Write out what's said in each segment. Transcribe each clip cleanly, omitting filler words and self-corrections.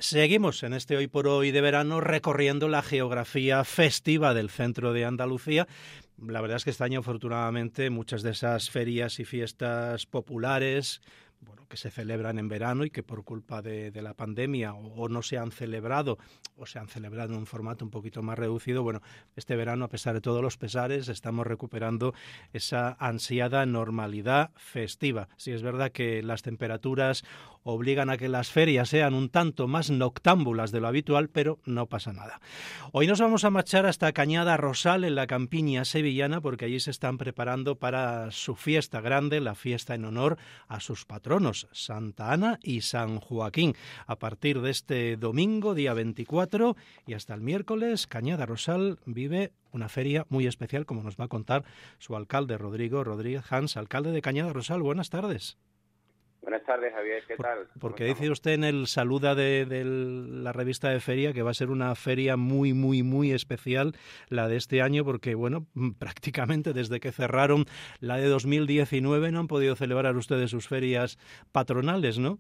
Seguimos en este Hoy por Hoy de verano recorriendo la geografía festiva del centro de Andalucía. La verdad es que este año, afortunadamente, muchas de esas ferias y fiestas populares, bueno, que se celebran en verano y que por culpa de la pandemia o no se han celebrado o se han celebrado en un formato un poquito más reducido, bueno, este verano, a pesar de todos los pesares, estamos recuperando esa ansiada normalidad festiva. Sí, es verdad que las temperaturas obligan a que las ferias sean un tanto más noctámbulas de lo habitual, pero no pasa nada. Hoy nos vamos a marchar hasta Cañada Rosal, en la campiña sevillana, porque allí se están preparando para su fiesta grande, la fiesta en honor a sus patronos, Santa Ana y San Joaquín. A partir de este domingo, día 24, y hasta el miércoles, Cañada Rosal vive una feria muy especial, como nos va a contar su alcalde, Rodrigo Rodríguez Hans, alcalde de Cañada Rosal. Buenas tardes. Buenas tardes, Javier, ¿qué tal? Porque dice usted en el saluda de la revista de feria que va a ser una feria muy, muy, muy especial la de este año, porque, bueno, prácticamente desde que cerraron la de 2019 no han podido celebrar ustedes sus ferias patronales, ¿no?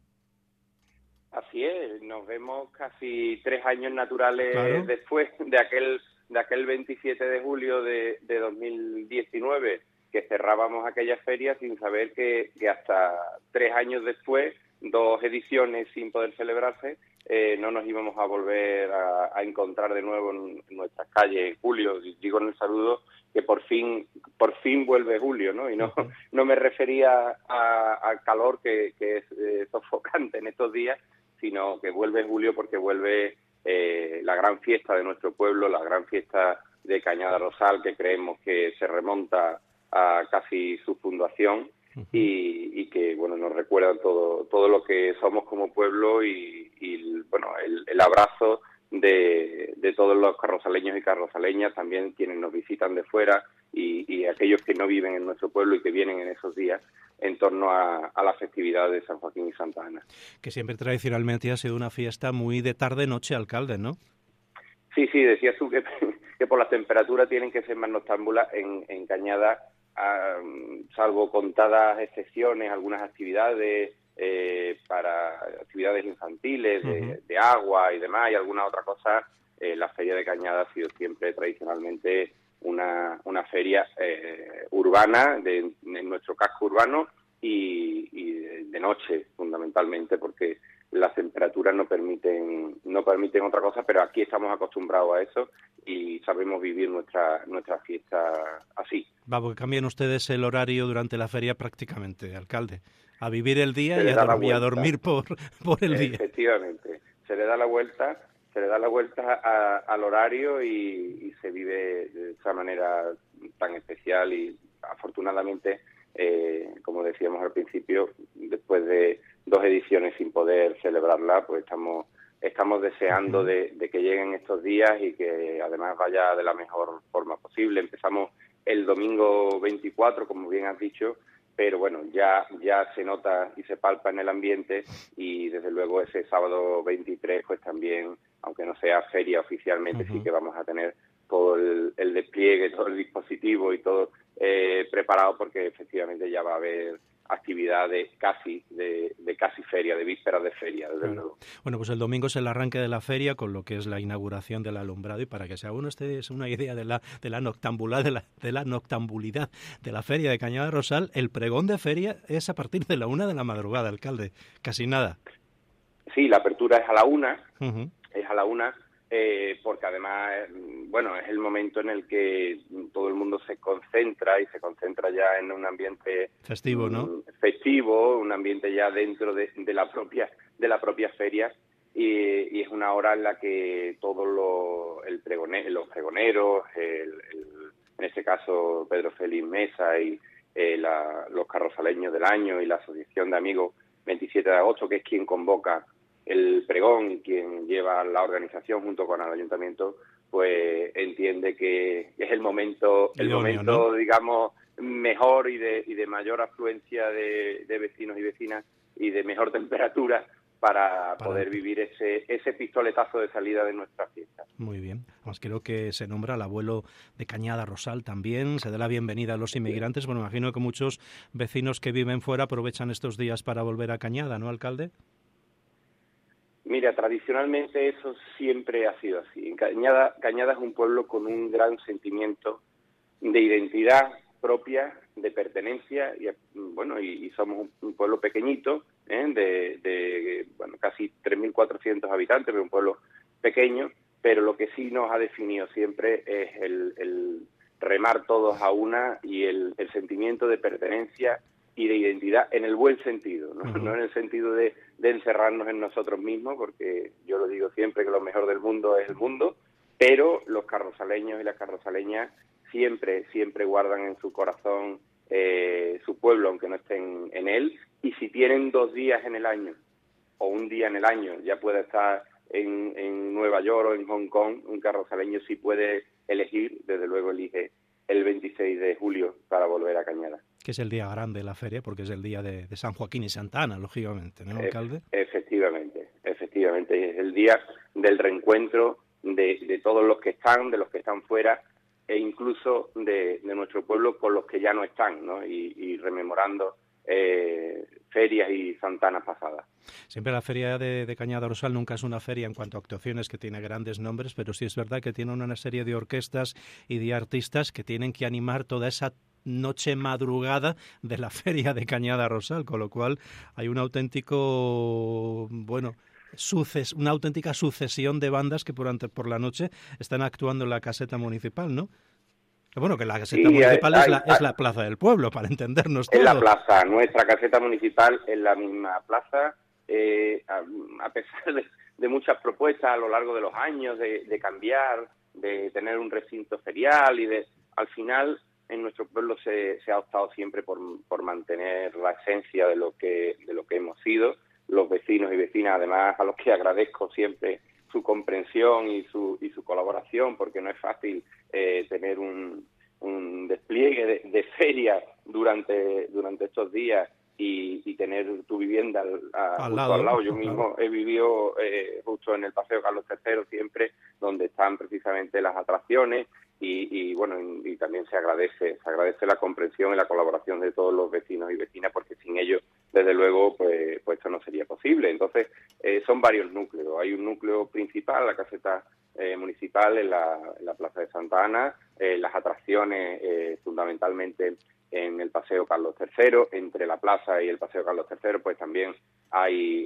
Así es, nos vemos casi 3 años naturales, claro, después de aquel 27 de julio de 2019, que cerrábamos aquella feria sin saber que hasta 3 años después, 2 ediciones sin poder celebrarse, no nos íbamos a volver a encontrar de nuevo en nuestras calles. Julio, digo en el saludo que por fin vuelve julio, ¿no? Y no me refería al calor que es sofocante en estos días, sino que vuelve julio porque vuelve la gran fiesta de nuestro pueblo, la gran fiesta de Cañada Rosal, que creemos que se remonta a casi su fundación y que, bueno, nos recuerda todo lo que somos como pueblo y bueno, el abrazo de todos los carrozaleños y carrozaleñas, también quienes nos visitan de fuera y aquellos que no viven en nuestro pueblo y que vienen en esos días en torno a la festividad de San Joaquín y Santa Ana. Que siempre tradicionalmente ha sido una fiesta muy de tarde-noche, alcalde, ¿no? Sí, decías tú que por la temperatura tienen que ser más noctámbulas en Cañada, salvo contadas excepciones, algunas actividades para actividades infantiles, de agua y demás, y alguna otra cosa. La Feria de Cañada ha sido siempre tradicionalmente una feria urbana, en nuestro casco urbano, y de noche, fundamentalmente, porque las temperaturas no permiten otra cosa, pero aquí estamos acostumbrados a eso y sabemos vivir nuestra fiesta así. Va, porque cambian ustedes el horario durante la feria prácticamente, alcalde. A vivir el día y a dormir por el día. Efectivamente, se le da la vuelta al horario y se vive de esa manera tan especial y afortunadamente, como decíamos al principio, después de 2 ediciones sin poder celebrarla, pues estamos deseando de que lleguen estos días y que además vaya de la mejor forma posible. Empezamos el domingo 24, como bien has dicho, pero bueno, ya se nota y se palpa en el ambiente, y desde luego ese sábado 23, pues también, aunque no sea feria oficialmente, sí que vamos a tener todo el despliegue, todo el dispositivo y todo preparado, porque efectivamente ya va a haber actividades casi feria, de vísperas de feria, desde luego. Bueno, pues el domingo es el arranque de la feria, con lo que es la inauguración del alumbrado, y para que se haga una idea de la noctambulidad de la feria de Cañada Rosal, el pregón de feria es a partir de la 1 de la madrugada, alcalde, casi nada. Sí, la apertura es a la 1, es a la 1, porque además, bueno, es el momento en el que todo el mundo se concentra ya en un ambiente festivo, ¿no? Festivo, un ambiente ya dentro de la propia feria, y es una hora en la que todos los pregoneros, en este caso Pedro Félix Mesa y los carrozaleños del año y la Asociación de Amigos 27 de agosto, que es quien convoca el pregón y quien lleva la organización junto con el ayuntamiento, pues entiende que es el momento, ¿no? Digamos, mejor y de mayor afluencia de vecinos y vecinas y de mejor temperatura para poder vivir ese pistoletazo de salida de nuestra fiesta. Muy bien. Además, creo que se nombra al abuelo de Cañada Rosal también, se da la bienvenida a los inmigrantes. Bueno, imagino que muchos vecinos que viven fuera aprovechan estos días para volver a Cañada, ¿no, alcalde? Mira, tradicionalmente eso siempre ha sido así. Cañada es un pueblo con un gran sentimiento de identidad propia, de pertenencia, y somos un pueblo pequeñito, de casi 3.400 habitantes, pero un pueblo pequeño, pero lo que sí nos ha definido siempre es el remar todos a una y el sentimiento de pertenencia y de identidad en el buen sentido, ¿no? No en el sentido de encerrarnos en nosotros mismos, porque yo lo digo siempre que lo mejor del mundo es el mundo, pero los carrozaleños y las carrozaleñas siempre guardan en su corazón su pueblo, aunque no estén en él, y si tienen 2 días en el año o un día en el año, ya puede estar en Nueva York o en Hong Kong, un carrozaleño sí puede elegir, desde luego elige el 26 de julio para volver a Cañada. Que es el día grande de la feria, porque es el día de San Joaquín y Santa Ana, lógicamente, ¿no, alcalde? Efectivamente, es el día del reencuentro de todos los que están, de los que están fuera, e incluso de nuestro pueblo con los que ya no están, ¿no? Y rememorando ferias y santanas pasadas. Siempre la feria de Cañada Rosal nunca es una feria en cuanto a actuaciones que tiene grandes nombres, pero sí es verdad que tiene una serie de orquestas y de artistas que tienen que animar toda esa noche madrugada de la feria de Cañada Rosal, con lo cual hay un auténtico, una auténtica sucesión de bandas que por la noche están actuando en la caseta municipal, ¿no? Bueno, que la caseta municipal es la plaza del pueblo, para entendernos todos. Es la plaza, nuestra caseta municipal es la misma plaza, a pesar de muchas propuestas a lo largo de los años de cambiar, de tener un recinto ferial al final en nuestro pueblo se ha optado siempre por mantener la esencia de lo que hemos sido, los vecinos y vecinas, además a los que agradezco siempre su comprensión y su colaboración, porque no es fácil tener un despliegue de ferias durante estos días y tener tu vivienda al lado. Yo mismo he vivido justo en el Paseo Carlos III siempre, donde están precisamente las atracciones y también se agradece la comprensión y la colaboración de todos los vecinos y vecinas, porque sin ellos, desde luego, pues esto no sería posible. Entonces, son varios núcleos. Hay un núcleo principal, la caseta municipal en la Plaza de Santa Ana, las atracciones fundamentalmente en el Paseo Carlos III, entre la plaza y el Paseo Carlos III, pues también hay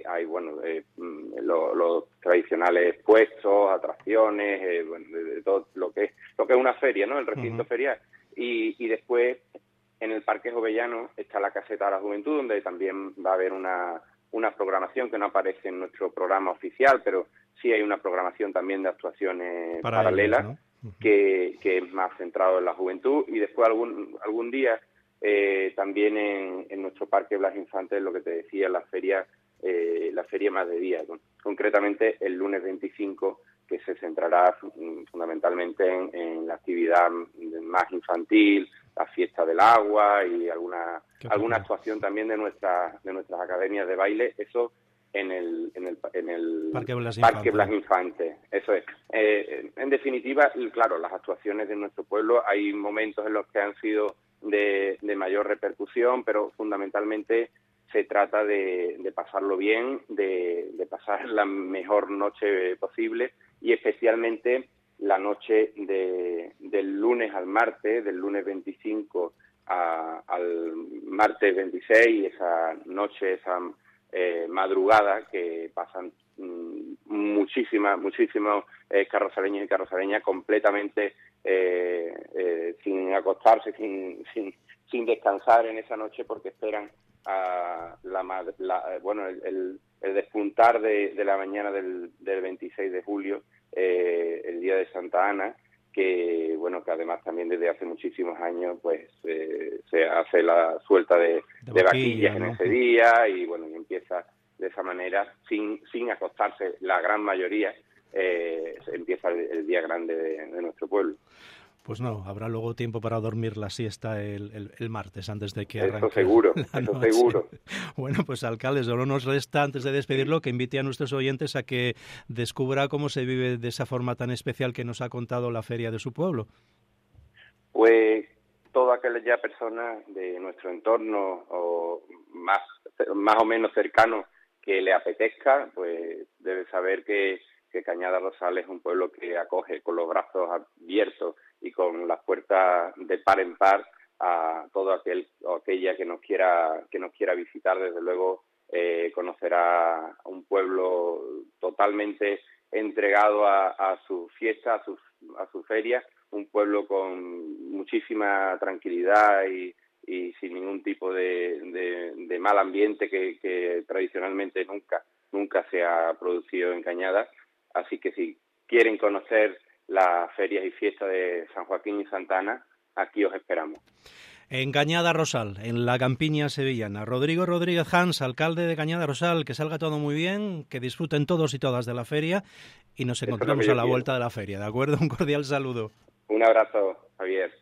los tradicionales puestos, atracciones, de todo lo que es una feria, ¿no? El recinto ferial. Y después en el Parque Jovellano está la caseta de la Juventud, donde también va a haber una programación que no aparece en nuestro programa oficial, pero sí hay una programación también de actuaciones paralelas, ellos, ¿no? que es más centrado en la juventud. Y después algún día también en nuestro Parque Blas Infante, lo que te decía, la feria más de día, concretamente el lunes 25, que se centrará fundamentalmente en la actividad más infantil, la fiesta del agua y alguna actuación también de nuestras academias de baile. Eso en el Parque Blas Infante. Eso es. En definitiva, claro, las actuaciones de nuestro pueblo, hay momentos en los que han sido de mayor repercusión, pero fundamentalmente se trata de pasarlo bien, de pasar la mejor noche posible, y especialmente la noche del lunes al martes, del lunes 25 al martes 26, esa noche, esa madrugada que pasan muchísimos carrozaleños y carrozaleñas completamente sin acostarse, sin descansar en esa noche, porque esperan a el despuntar de la mañana del 26 de julio, el día de Santa Ana, que además también desde hace muchísimos años pues se hace la suelta de vaquillas, ¿no? En ese día, y empieza de esa manera sin acostarse la gran mayoría. Empieza el día grande de nuestro pueblo. Pues no, habrá luego tiempo para dormir la siesta el martes antes de que arranque. Eso seguro. Bueno, pues alcalde, solo nos resta, antes de despedirlo, que invite a nuestros oyentes a que descubra cómo se vive de esa forma tan especial que nos ha contado la feria de su pueblo. Pues toda aquella persona de nuestro entorno o más o menos cercano le apetezca, pues debe saber que Cañada Rosal es un pueblo que acoge con los brazos abiertos y con las puertas de par en par a todo aquella que nos quiera visitar. Desde luego conocerá un pueblo totalmente entregado a sus fiestas, a sus ferias, un pueblo con muchísima tranquilidad y sin ningún tipo de mal ambiente que tradicionalmente nunca se ha producido en Cañada. Así que si quieren conocer las ferias y fiestas de San Joaquín y Santa Ana, aquí os esperamos. En Cañada Rosal, en la campiña sevillana. Rodrigo Rodríguez Hans, alcalde de Cañada Rosal, que salga todo muy bien, que disfruten todos y todas de la feria y nos encontramos a la vuelta de la feria, ¿de acuerdo? Un cordial saludo. Un abrazo, Javier.